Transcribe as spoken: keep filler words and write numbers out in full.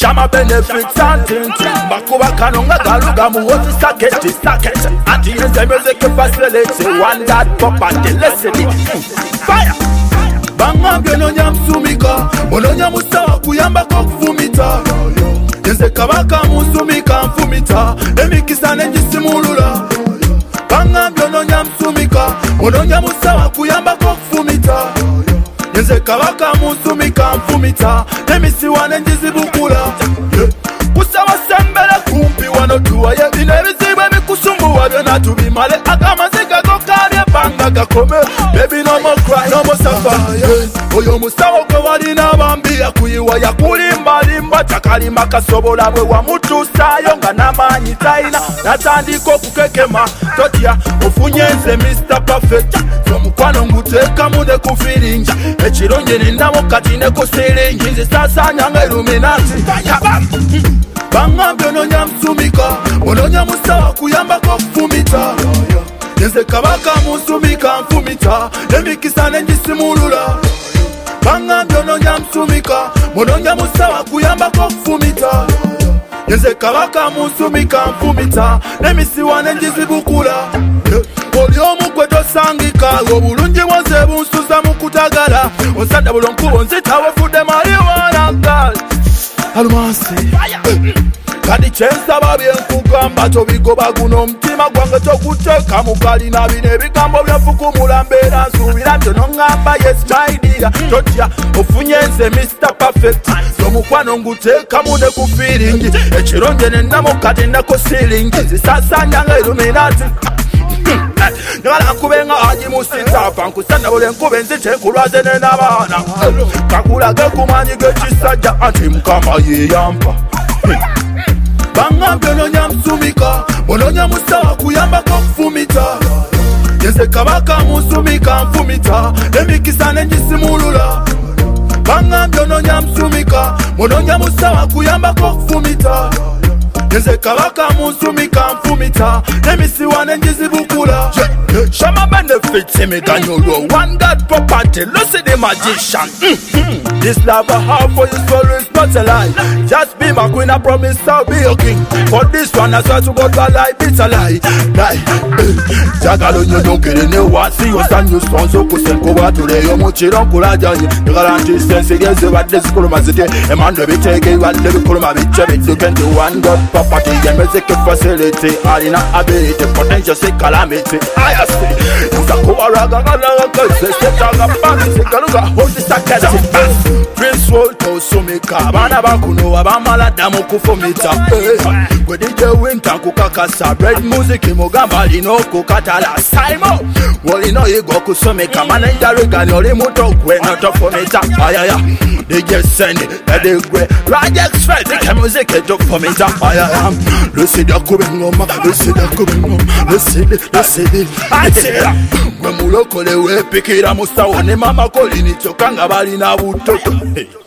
Shama benefits and tintin Bakuba kanonga galuga muwoti saketi saketi Ati yenze music facility One God property, listen it Fire! Banga byono nyamsumika Bono nyamusawa kuyamba kwa kufumita Yenze kabaka musumika mfumita Emikisa nenjisimulula Banga byono nyamsumika Bono nyamusawa kuyamba kwa kufumita Yenze kabaka musumika mfumita Emisiwa nenjizibukula Kusawa sembele kumpi wanotuwa ye Binebiziwe mikusumbuwa byona tubimale Akamazika kokabye banga gakome Baby no more cry, no more suffer yeah. Oyo musawo kwe wali nabambi Yakuyiwa yakulimba limba Takalima kasobola bwe wamutusayo Nga namanyi taina Natandiko kukekema Totia ofunyenze mister Perfect So mukwano nguteka mune kufiringi Echironje ninamo katine kusiringi Nzi sasa nyanga Illuminati Banga byono nyamsumika Bono nyamusawa kuyamba kwa kufumita Yenze kabaka musumika mfumita Emikisa nenjisimulula Banga byono nyamsumika Bono nyamusawa kuyamba kwa kufumita Yenze kabaka musumika mfumita Nemisiwa nenjizibukula Oli omukwe tosangika Obulungi bwonze bunsusa mukutagala Onsada bulonkubo nzita wefude marijuana gal Almasi Kadi chensa babye nkugamba tobigoba guno mtima gwange tokuteka mukali na bine bigambo byafukumula mbeera nsubira byono ngamba yes my dear totya ofunyenze mister Perfect nomukwano nguteka mune ku feeling ekironje nenamo kati nako ceiling zisasanya nga Illuminati Nala kubenga haji musita Pankusana ule nkube nzite kulwaze nenabana Kakulage kumanyi gechisajja Anti mkama ye yampa Banga byono nyamsumika Bono nyamusawa kuyamba kwa kufumita Yenze kabaka musumika mfumita Emikisa nenjisimulula Banga byono nyamsumika Bono nyamusawa kuyamba kwa kufumita Yenze kabaka musumika mfumita Nemisiwa nenjizibukula Shama benefits emiganyolo One God property, Lucy the magician mm-hmm. This love I have for you soul is not a lie Just be my queen, I promise I'll be your king For this one I swear to God my life it's a lie Lie Jagalo nyo nyokere ne wasi Yosanyo sonso kusenko watule Yomuchiro kulajanyi Garanti sense geze wade zikulu mazite Emando bitege wade bikulu mabiche Bituken to one God property And music facility Alina ability Potential say calamity I say Nzakuwa raga raga Kese setaga bagi Sekaluga hold this akadasi Prince Walter Sumika Bana bakuno Abamala damu kufumita Kwe D J Winter kukakasa Red music imugamba lino kukatala Saimo Walino yigo kusumika Manager Regan Yoli muto kwe Noto fumita Ayaya D J Sandy Edigwe Rajex Fred Ike music ejo fumita Ayaya Lucy da kube ngoma Lucy da kube ngoma Lucy di Lucy di Atira Gwe mulokole we pikira mustawa Ne mama koli ni chokanga bali na butoto